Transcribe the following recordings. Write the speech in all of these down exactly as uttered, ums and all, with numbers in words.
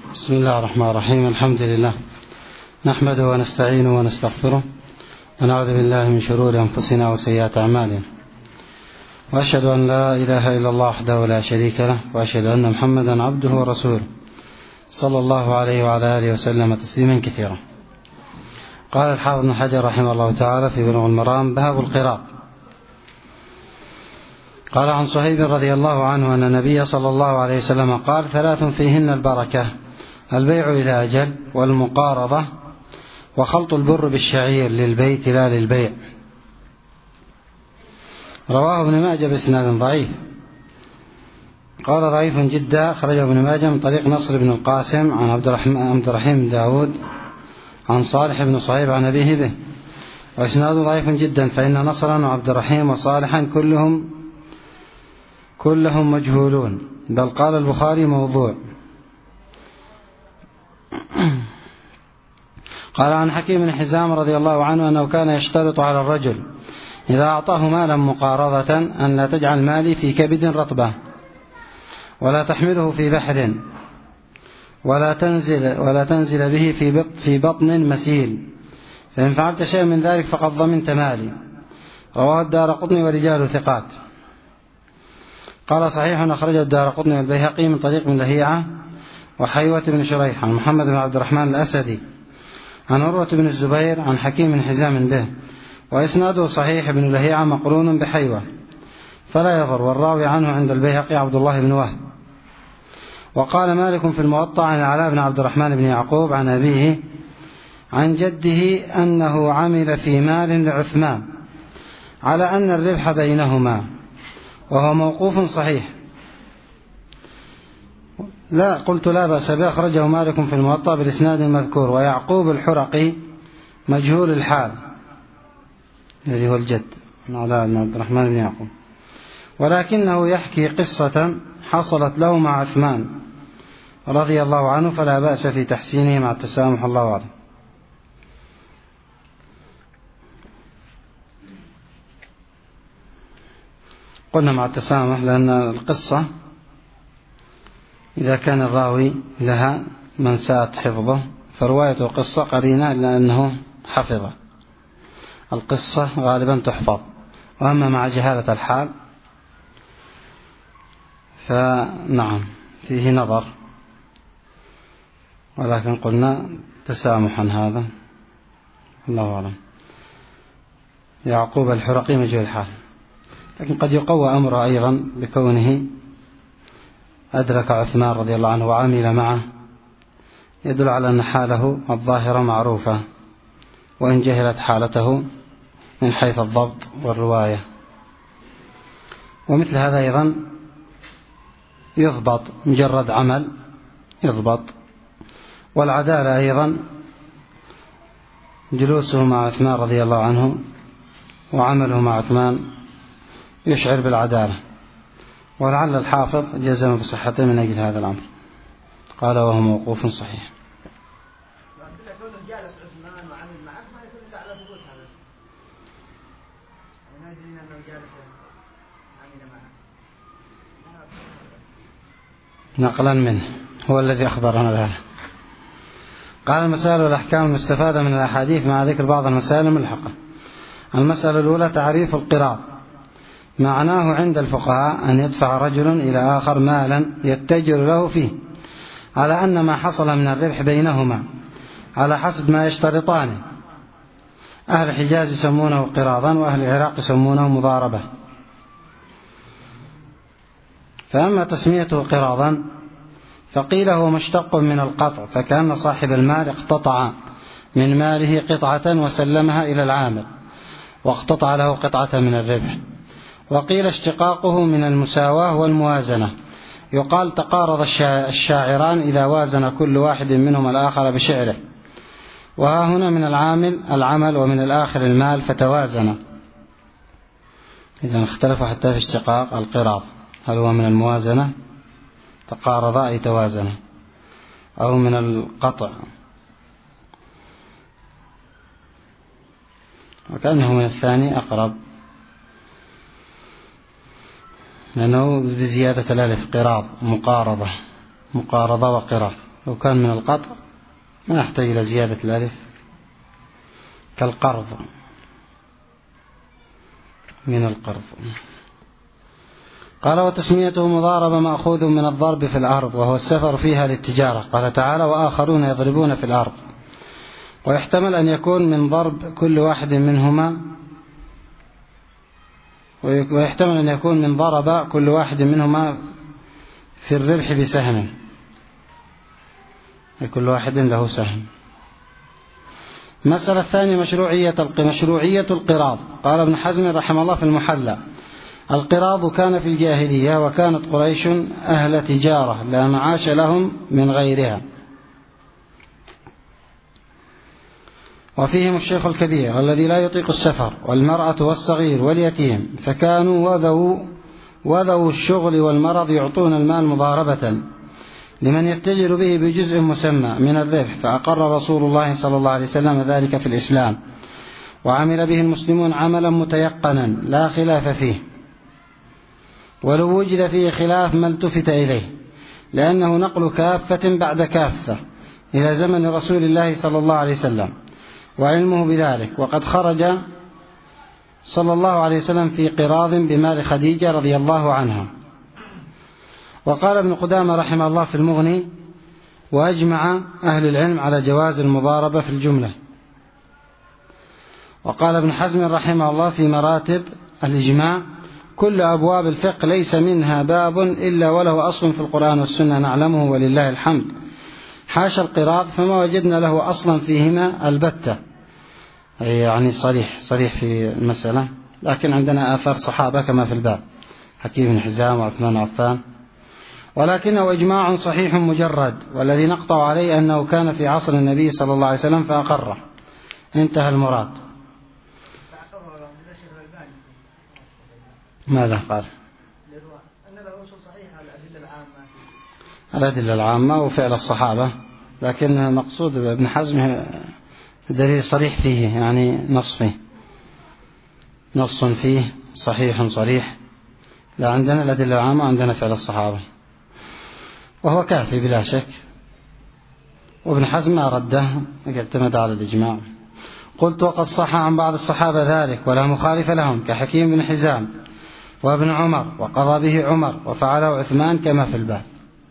بسم الله الرحمن الرحيم. الحمد لله نحمده ونستعينه ونستغفره ونعوذ بالله من شرور أنفسنا وسيئات أعمالنا، وأشهد أن لا إله إلا الله وحده لا شريك له، وأشهد أن محمدا عبده ورسوله صلى الله عليه وعلى آله وسلم تسليما كثيرا. قال الحافظ ابن حجر رحمه الله تعالى في بلوغ المرام: باب القراء. قال عن صهيب رضي الله عنه أن النبي صلى الله عليه وسلم قال: ثلاث فيهن البركة: البيع إلى أجل، والمقارضة، وخلط البر بالشعير للبيت لا للبيع. رواه ابن ماجه بإسناد ضعيف. قال: ضعيف جدا، خرجه ابن ماجه من طريق نصر بن القاسم عن عبد الرحيم بن داود عن صالح بن صهيب عن أبيه به، وإسناده ضعيف جدا، فإن نصرا وعبد الرحيم وصالحا كلهم كلهم مجهولون، بل قال البخاري موضوع. قال عن حكيم بن حزام رضي الله عنه أنه كان يشترط على الرجل إذا أعطاه مالا مقارضة أن لا تجعل مالي في كبد رطبة، ولا تحمله في بحر، ولا تنزل ولا تنزل به في في بطن مسيل، فإن فعلت شيئا من ذلك فقد ضمنت مالي. رواه الدارقطني ورجاله ثقات. قال: صحيح أخرجه الدارقطني والبيهقي من طريق من لهيعة وحيوة بن شريح عن محمد بن عبد الرحمن الأسدي عن عروة بن الزبير عن حكيم بن حزام به، وإسناده صحيح. بن لهيعة مقرون بحيوة فلا يضر، والراوي عنه عند البيهقي عبد الله بن وهب. وقال مالك في الموطأ عن العلاء بن عبد الرحمن بن يعقوب عن أبيه عن جده أنه عمل في مال لعثمان على أن الربح بينهما، وهو موقوف صحيح. لا قلت لا بأس به، أخرجه مالك في الموطأ بالإسناد المذكور. ويعقوب الحرقي مجهول الحال، الذي هو الجد العلاء بن عبد الرحمن بن يعقوب، ولكنه يحكي قصة حصلت له مع عثمان رضي الله عنه، فلا بأس في تحسينه مع التسامح، الله أعلم. قلنا مع التسامح لأن القصة إذا كان الراوي لها من ساءت حفظه فرواية القصة قرينة إلا أنه حفظه. القصة غالبا تحفظ، وأما مع جهالة الحال فنعم فيه نظر، ولكن قلنا تسامحا هذا، الله أعلم. يعقوب الحرقي مجهول الحال، لكن قد يقوى أمره أيضا بكونه أدرك عثمان رضي الله عنه وعمل معه، يدل على أن حاله الظاهرة معروفة، وإن جهلت حالته من حيث الضبط والرواية. ومثل هذا أيضا يضبط، مجرد عمل يضبط. والعدالة أيضا جلوسه مع عثمان رضي الله عنه وعمله مع عثمان يشعر بالعدالة، ولعل الحافظ جزم بصحته من أجل هذا الأمر. قال: وهو موقوف صحيح. نقلا منه، هو الذي أخبرنا بها. قال: المسائل والأحكام المستفادة من الأحاديث مع ذكر بعض المسائل الملحقة. المسألة الأولى: تعريف القراض. معناه عند الفقهاء أن يدفع رجل إلى آخر مالا يتجر له فيه على أن ما حصل من الربح بينهما على حسب ما يشترطانه. أهل الحجاز يسمونه قراضا، وأهل العراق يسمونه مضاربة. فأما تسميته قراضا فقيل هو مشتق من القطع، فكأن صاحب المال اقتطع من ماله قطعة وسلمها إلى العامل، واقتطع له قطعة من الربح. وقيل اشتقاقه من المساواة والموازنة، يقال تقارض الشاعران إذا وازن كل واحد منهم الآخر بشعره، وها هنا من العامل العمل ومن الآخر المال فتوازن. إذا اختلفوا حتى في اشتقاق القراض، هل هو من الموازنة تقارض أي توازن، أو من القطع، وكأنه من الثاني أقرب، لأنه بزيادة الألف قراض، مقارضة مقارضة وقراض، لو كان من القطع ما يحتاج إلى زيادة الألف، كالقرض، من القرض. قال وتسميته مضاربة مأخوذ من الضرب في الأرض وهو السفر فيها للتجارة. قال تعالى وآخرون يضربون في الأرض، ويحتمل أن يكون من ضرب كل واحد منهما ويحتمل أن يكون من ضرب كل واحد منهما في الربح بسهم، كل واحد له سهم. المسألة الثانية مشروعية مشروعية القراض. قال ابن حزم رحمه الله في المحلى القراض كان في الجاهلية وكانت قريش أهل تجارة لا معاش لهم من غيرها، وفيهم الشيخ الكبير الذي لا يطيق السفر والمرأة والصغير واليتيم، فكانوا وذو, وذو الشغل والمرض يعطون المال مضاربة لمن يتجر به بجزء مسمى من الربح، فأقر رسول الله صلى الله عليه وسلم ذلك في الإسلام، وعمل به المسلمون عملا متيقنا لا خلاف فيه، ولو وجد فيه خلاف ما التفت إليه، لأنه نقل كافة بعد كافة إلى زمن رسول الله صلى الله عليه وسلم وعلمه بذلك. وقد خرج صلى الله عليه وسلم في قراض بمال خديجة رضي الله عنها. وقال ابن قدامة رحمه الله في المغني وأجمع أهل العلم على جواز المضاربة في الجملة. وقال ابن حزم رحمه الله في مراتب الإجماع كل أبواب الفقه ليس منها باب إلا وله أصل في القرآن والسنة نعلمه ولله الحمد، حاشا القراض فما وجدنا له أصلا فيهما البتة، يعني صريح صريح في المسألة، لكن عندنا آثار صحابة كما في الباب حكيم بن حزام وعثمان عفان، ولكنه إجماع صحيح مجرد، والذي نقطع عليه أنه كان في عصر النبي صلى الله عليه وسلم فأقره، انتهى المراد. ماذا قال؟ الأدلة العامة وفعل الصحابة، لكن مقصود ابن حزم دليل صريح فيه، يعني نص فيه نص فيه صحيح صريح، لا عندنا الأدلة العامة عندنا فعل الصحابة، وهو كافي بلا شك. وابن حزم ما رده اعتمد على الإجماع. قلت وقد صح عن بعض الصحابة ذلك ولا مخالف لهم كحكيم بن حزام وابن عمر، وقضى به عمر وفعله عثمان كما في الباب.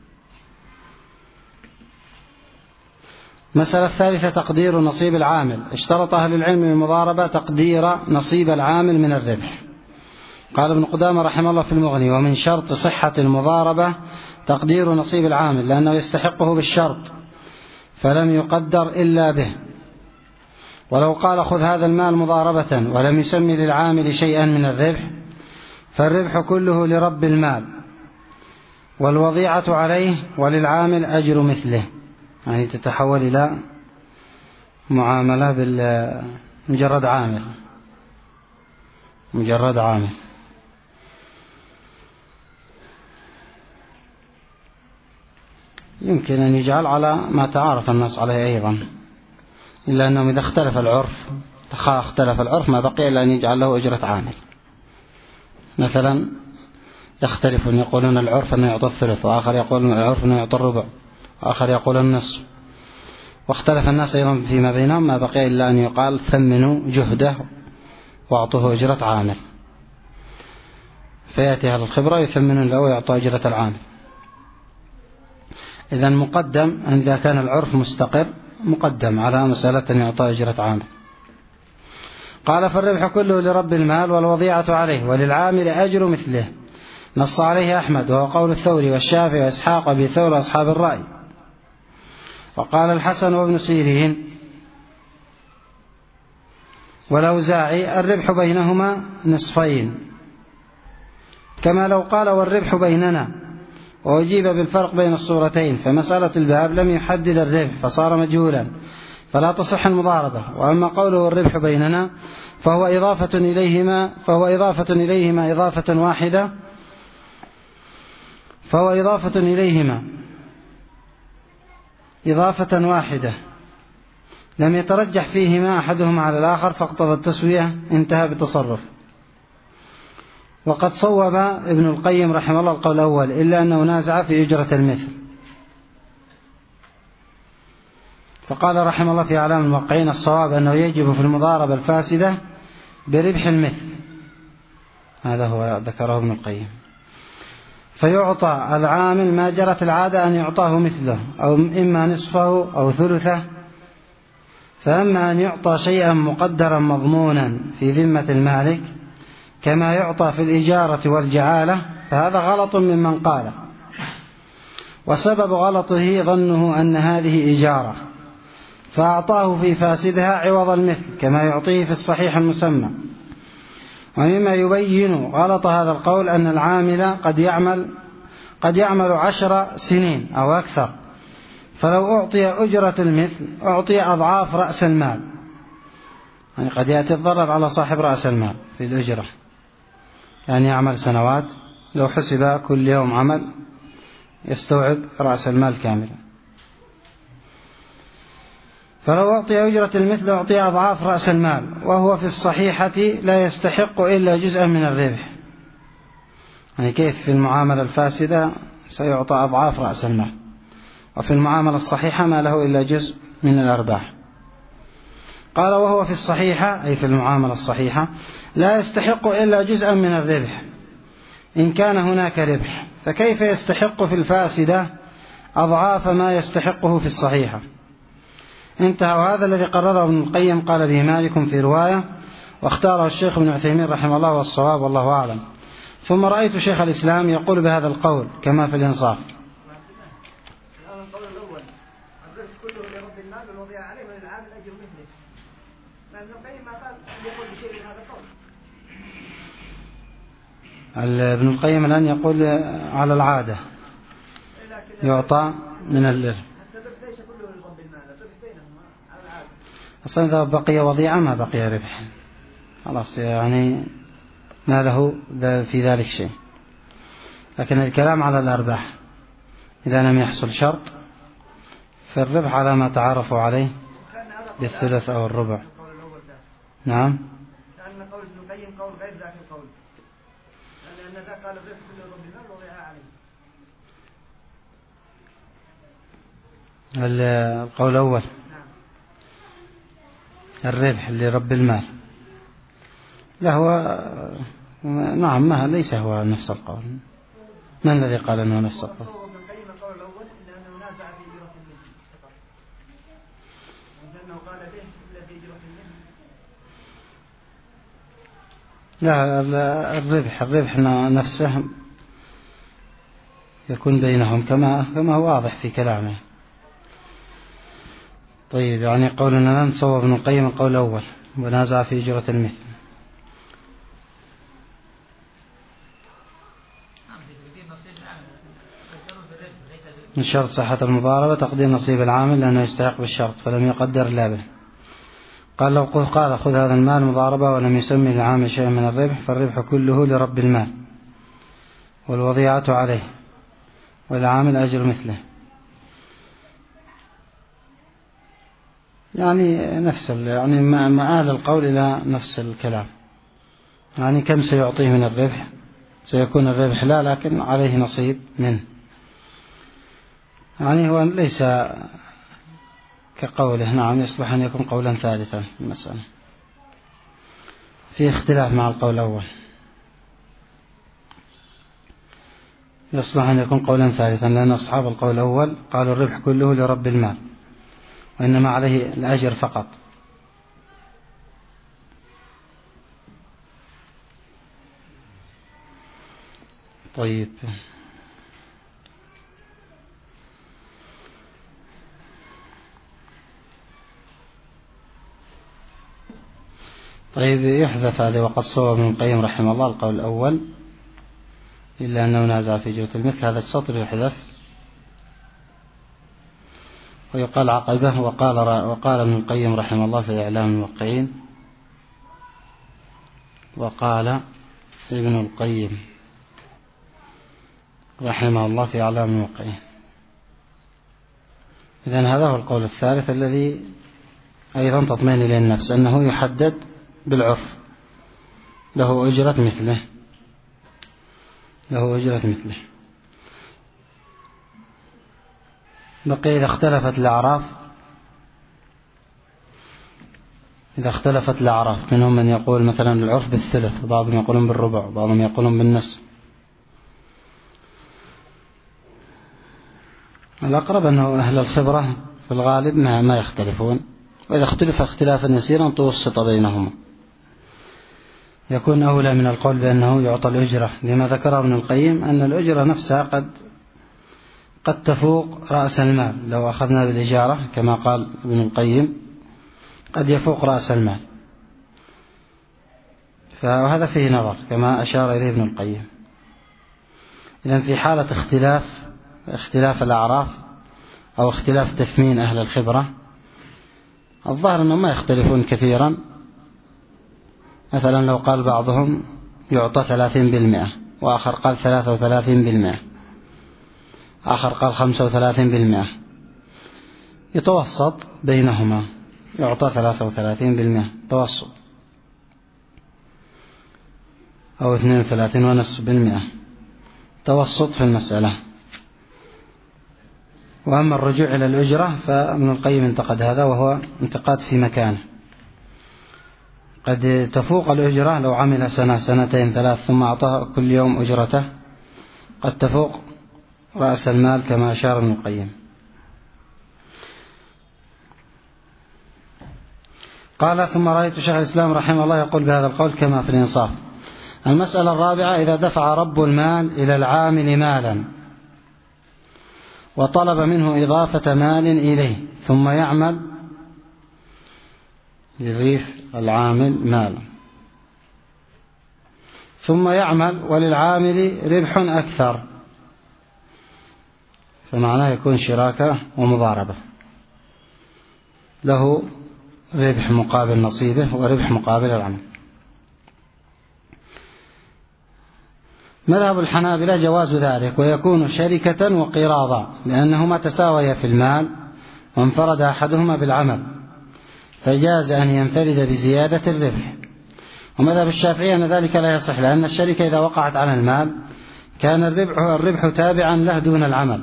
مسألة الثالثة تقدير نصيب العامل. اشترط أهل العلم المضاربة تقدير نصيب العامل من الربح. قال ابن قدامة رحمه الله في المغني ومن شرط صحة المضاربة تقدير نصيب العامل، لأنه يستحقه بالشرط فلم يقدر إلا به. ولو قال خذ هذا المال مضاربة ولم يسمي للعامل شيئا من الربح فالربح كله لرب المال، والوضيعة عليه وللعامل أجر مثله، يعني تتحول إلى معاملة بالمجرد عامل مجرد عامل. يمكن أن يجعل على ما تعارف الناس عليه أيضا، إلا أنهم إذا اختلف العرف اختلف العرف ما بقي إلا أن يجعل له أجرة عامل. مثلا يختلف، يقولون العرف أنه يعطى الثلث، وآخر يقول العرف أنه يعطى الربع، وآخر يقول النصف، واختلف الناس أيضا فيما بينهم ما بقي إلا أن يقال ثمنوا جهده واعطوه أجرة عامل، فيأتي أهل الخبرة يثمنون له ويعطوا أجرة العامل. إذن مقدم إذا كان العرف مستقر مقدم على مسألة أن يعطى أجرة عامل. قال فالربح كله لرب المال والوضيعة عليه وللعامل أجر مثله، نص عليه أحمد وهو قول الثوري والشافعي وإسحاق وابي ثور وأصحاب الرأي. وقال الحسن وابن سيرين والأوزاعي الربح بينهما نصفين، كما لو قال والربح بيننا، وأجيب بالفرق بين الصورتين، فمسألة الباب لم يحدد الربح فصار مجهولا فلا تصح المضاربة. وأما قوله والربح بيننا فهو إضافة إليهما فهو إضافة إليهما إضافة واحدة فهو إضافة إليهما إضافة واحدة لم يترجح فيهما أحدهما على الآخر فاقتضى التسوية، انتهى بتصرف. وقد صوب ابن القيم رحمه الله القول الأول، إلا أنه نازع في أجرة المثل. فقال رحمه الله في أعلام الموقعين: الصواب أنه يجب في المضاربة الفاسدة بربح المثل. هذا هو ذكره ابن القيم. فيعطى العامل ما جرت العادة أن يعطاه مثله، أو إما نصفه أو ثلثه. فأما أن يعطى شيئا مقدرا مضمونا في ذمة المالك كما يعطى في الإجارة والجعالة فهذا غلط ممن قال، وسبب غلطه ظنه أن هذه إجارة فأعطاه في فاسدها عوض المثل كما يعطيه في الصحيح المسمى. ومما يبين غلط هذا القول أن العامل قد يعمل قد يعمل عشر سنين أو أكثر، فلو أعطي أجرة المثل أعطي أضعاف رأس المال. يعني قد يأتي الضرر على صاحب رأس المال في الأجرة، يعني يعمل سنوات، لو حسب كل يوم عمل يستوعب رأس المال كاملا. فلو أعطي أجرة المثل أعطي أضعاف رأس المال، وهو في الصحيحة لا يستحق إلا جزءا من الربح. يعني كيف في المعاملة الفاسدة سيعطى أضعاف رأس المال، وفي المعاملة الصحيحة ما له إلا جزء من الأرباح. قال: وهو في الصحيحة أي في المعاملة الصحيحة لا يستحق إلا جزءا من الربح إن كان هناك ربح، فكيف يستحق في الفاسدة أضعاف ما يستحقه في الصحيحة؟ انتهى. وهذا الذي قرره ابن القيم قال به مالك في رواية، واختاره الشيخ ابن عثيمين رحمه الله والصواب والله أعلم. ثم رأيت شيخ الإسلام يقول بهذا القول كما في الإنصاف. القول الأول: الربح كله لرب المال والوضيع عليه وللعامل أجر مثله. ما ابن القيم ما قال يقول بشيء من هذا القول. ابن القيم الآن يقول على العادة يعطى من الربح. الربح ليس كله لرب المال، الربح بينهما على العادة. أصلا إذا بقي وضيعة ما بقي ربح، خلاص يعني ما له في ذلك شيء. لكن الكلام على الأرباح إذا لم يحصل شرط فالربح على ما تعرفوا عليه بالثلث أو الربع. نعم. لأن قول ابن القيم قول غير ذاك القول، لأن ذاك قال الربح كله لرب المال والوضيع عليه. القول الأول الربح لرب المال لا هو نعم ما ليس هو نفس القول. من الذي قال أنه نفس القول؟ ابن القيم القول الأول إنه نازع في إجرة المثل فقط، وأنه قال به إلا في إجرة المثل. لا الربح الربح نفسه يكون بينهم كما كما هو واضح في كلامه. طيب يعني قولنا لن صوب ابن القيم القول الأول ونازع في إجرة المثل. من شرط صحة المضاربة تقدير نصيب العامل لأنه يستحق بالشرط فلم يقدر لا به. قال لو قال خذ هذا المال مضاربة ولم يسمي العامل شيئا من الربح فالربح كله لرب المال والوضيعة عليه والعامل أجر مثله. يعني نفس يعني مآل القول إلى نفس الكلام. يعني كم سيعطيه من الربح؟ سيكون الربح لا لكن عليه نصيب منه. يعني هو ليس كقوله نعم يصلح أن يكون قولا ثالثا في المسألة، في اختلاف مع القول الأول، يصلح أن يكون قولا ثالثا لأن أصحاب القول الأول قالوا الربح كله لرب المال وإنما عليه الأجر فقط. طيب طيب يحذف هذا. وقد صوب ابن القيم رحمه الله القول الأول إلا أنه نازع في إجرة المثل. هذا السطر يحذف ويقال عقبه وقال وقال ابن القيم رحمه الله في إعلام الموقعين وقال ابن القيم رحمه الله في إعلام الموقعين. إذن هذا هو القول الثالث الذي أيضا تطمئن إلى النفس أنه يحدد بالعرف له أجرة مثله له أجرة مثله. بقي إذا اختلفت الأعراف إذا اختلفت الأعراف، منهم من يقول مثلا العرف بالثلث، وبعضهم يقولون بالربع، وبعضهم يقولون بالنصف. الأقرب أنه أهل الخبرة في الغالب ما, ما يختلفون، وإذا اختلف اختلافا يسيرا توسط بينهما، يكون أولى من القول بأنه يعطى الأجرة، لما ذكره ابن القيم أن الأجرة نفسها قد قد تفوق رأس المال. لو أخذنا بالإجارة كما قال ابن القيم قد يفوق رأس المال، فهذا فيه نظر كما أشار إليه ابن القيم. إذن في حالة اختلاف اختلاف الأعراف أو اختلاف تثمين أهل الخبرة، الظاهر أنهم ما يختلفون كثيرا. مثلا لو قال بعضهم يعطى ثلاثين بالمئة، وآخر قال ثلاثة وثلاثين بالمئة، آخر قال خمسة وثلاثين بالمئة، يتوسط بينهما، يعطى ثلاثة وثلاثين بالمئة توسط، أو اثنين وثلاثين ونصف بالمئة توسط في المسألة. وأما الرجوع إلى الأجرة فابن القيم انتقد هذا، وهو انتقاد في مكانه. قد تفوق الأجرة لو عمل سنة سنتين ثلاث ثم أعطاه كل يوم أجرته، قد تفوق رأس المال كما أشار ابن القيم. قال ثم رأيت شيخ الإسلام رحمه الله يقول بهذا القول كما في الإنصاف. المسألة الرابعة: إذا دفع رب المال إلى العامل مالا وطلب منه إضافة مال إليه، ثم يعمل يضيف العامل مالا، ثم يعمل وللعامل ربح أكثر، فمعناه يكون شراكة ومضاربة، له ربح مقابل نصيبه وربح مقابل العمل. مذهب الحنابلة جواز ذلك، ويكون شركة وقراضا، لأنهما تساويا في المال وانفرد أحدهما بالعمل، فجاز أن ينفرد بزيادة الربح. ومذهب الشافعي أن ذلك لا يصح، لأن الشركة إذا وقعت على المال كان الربح, الربح تابعا له دون العمل،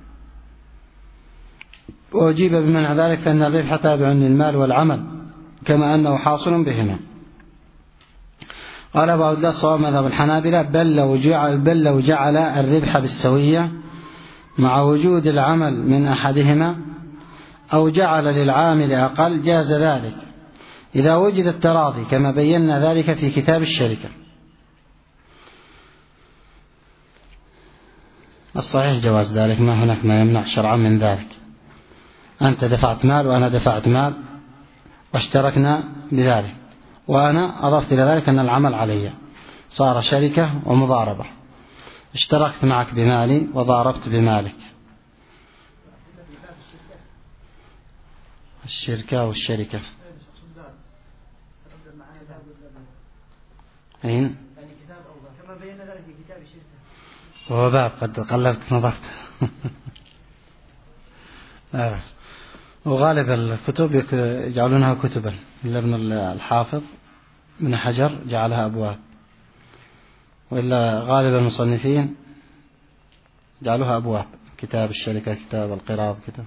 وأجيب بمنع ذلك فإن الربح تابع للمال والعمل كما أنه حاصل بهما. قال أبو عبد الله الصواب مذهب الحنابلة: بل لو جعل, بل لو جعل الربح بالسوية مع وجود العمل من أحدهما، أو جعل للعامل أقل، جاز ذلك إذا وجد التراضي، كما بينا ذلك في كتاب الشركة. الصحيح جواز ذلك، ما هناك ما يمنع شرعا من ذلك. أنت دفعت مال وأنا دفعت مال واشتركنا بذلك، وأنا أضفت إلى ذلك أن العمل علي، صار شركة ومضاربة، اشتركت معك بمالي وضاربت بمالك. الشركة والشركة أين؟ كما بينا ذلك في كتاب الشركة. هو باب قد قلبت نظرت. لا بس. وغالب الكتب يجعلونها كتبا، إلا ابن الحافظ من حجر جعلها أبواب، وإلا غالب المصنفين جعلوها أبواب، كتاب الشركة، كتاب القراض، كتاب.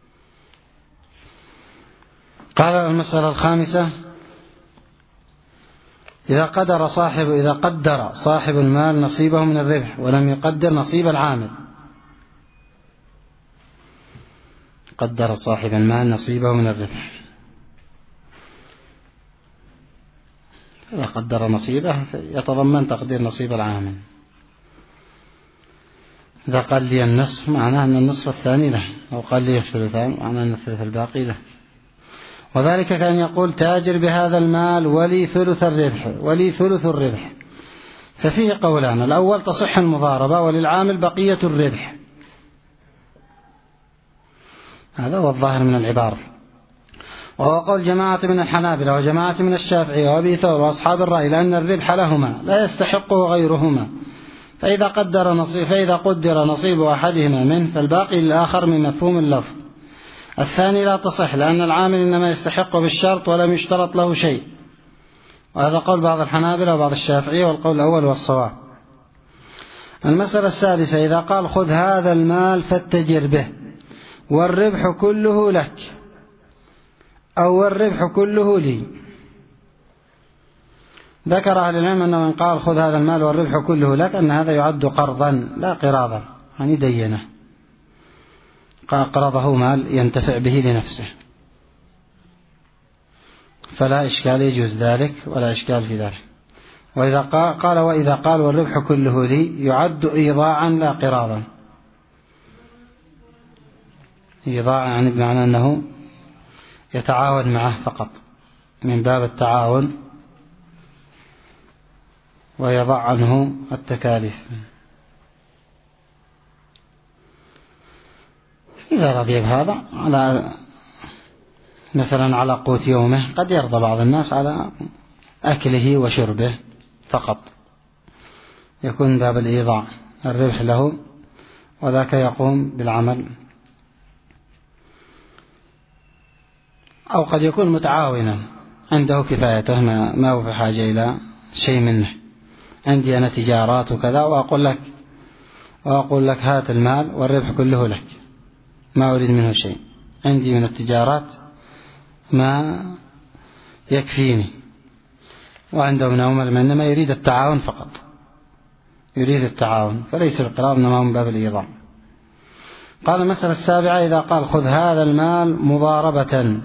قال المسألة الخامسة: إذا قدر صاحب إذا قدر صاحب المال نصيبه من الربح ولم يقدر نصيب العامل. قدر صاحب المال نصيبه من الربح، إذا قدر نصيبه يتضمن تقدير نصيب العامل. إذا قال لي النصف معناه أن النصف الثاني له، أو قال لي الثلثان معناه أن الثلث الباقي له. وذلك كان يقول: تاجر بهذا المال ولي ثلث الربح ولي ثلث الربح. ففيه قولان: الأول تصح المضاربة وللعامل بقية الربح، هذا هو الظاهر من العبارة. وهو قول جماعة من الحنابلة وجماعة من الشافعية وأبي ثور وأصحاب الرأي، لأن الربح لهما لا يستحقه غيرهما، فإذا قدر نصيب فإذا قدر نصيب أحدهما منه فالباقي للآخر من مفهوم اللفظ. الثاني لا تصح، لأن العامل إنما يستحق بالشرط ولم يشترط له شيء، وهذا قول بعض الحنابلة وبعض الشافعية، والقول الأول والصواب. المسألة السادسة: إذا قال: خذ هذا المال فاتجر به والربح كله لك، أو الربح كله لي، ذكر أهل العلم أنه إن قال خذ هذا المال والربح كله لك أن هذا يعد قرضا لا قراضا، يعني دينه، قرضه مال ينتفع به لنفسه، فلا إشكال يجوز ذلك ولا إشكال في ذلك. وإذا قال وإذا قال والربح كله لي يعد إيضاعا لا قراضا. إيضاع يعني بمعنى أنه يتعاون معه فقط من باب التعاون ويضع عنه التكاليف. إذا رضي بهذا على مثلا على قوت يومه، قد يرضى بعض الناس على أكله وشربه فقط، يكون باب الإيضاع الربح له وذاك يقوم بالعمل. أو قد يكون متعاونا عنده كفايته، ما هو بحاجة إلى شيء منه. عندي أنا تجارات وكذا وأقول لك وأقول لك هات المال والربح كله لك، ما أريد منه شيء، عندي من التجارات ما يكفيني. وعنده من أمل إنما يريد التعاون فقط، يريد التعاون، فليس القراض إنما من باب الإيضاع. قال المسألة السابعة إذا قال خذ هذا المال مضاربة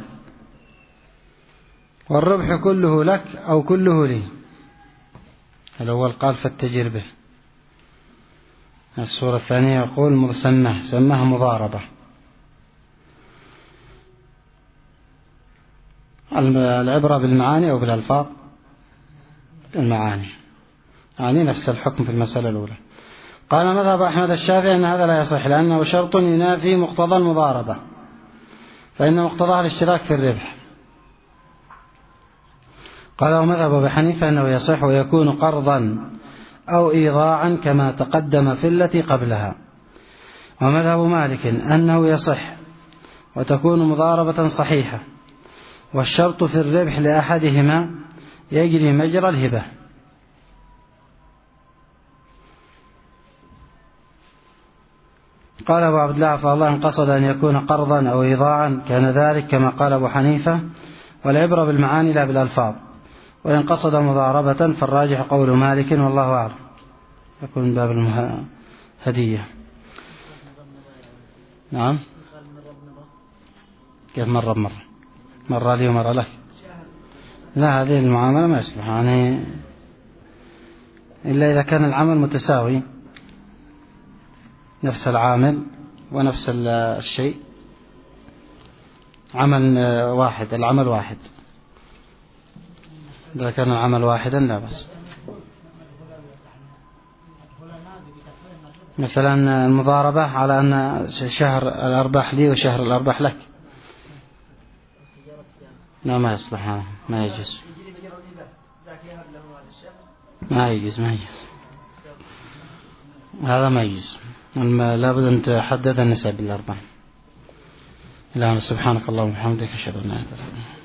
والربح كله لك أو كله لي. الأول قال فاتجر به، الصورة الثانية يقول سماه سماه مضاربة. العبرة بالمعاني أو بالألفاظ؟ بالمعاني، يعني نفس الحكم في المسألة الأولى. قال مذهب أحمد الشافعي أن هذا لا يصح لأنه شرط ينافي مقتضى المضاربة، فإن مقتضاها الاشتراك في الربح. قال ومذهب أبي حنيفة أنه يصح ويكون قرضا أو إيضاعا كما تقدم في التي قبلها. ومذهب مالك أنه يصح وتكون مضاربة صحيحة، والشرط في الربح لأحدهما يجري مجرى الهبة. قال أبو عبد الله فالله إن قصد أن يكون قرضا أو إيضاعا كان ذلك كما قال أبو حنيفة، والعبرة بالمعاني لا بالألفاظ. وإن قصد مضاربة فالراجح قول مالك والله أعلم، يكون باب الهدية. نعم، كيف مرة بمرة؟ مرة لي ومرة لك؟ لا، هذه المعاملة ما يصلح، يعني إلا إذا كان العمل متساوي، نفس العامل ونفس الشيء، عمل واحد، العمل واحد. إذا كان العمل واحدا لا بس. مثلا المضاربة على أن شهر الأرباح لي وشهر الأرباح لك، لا ما يصلح، هذا ما يجوز، ما يجوز ما يجوز هذا ما يجوز. لابد أن تحدد النسب بالأرباح. لا، سبحانك اللهم وبحمدك أشهد أن لا إله إلا أنت.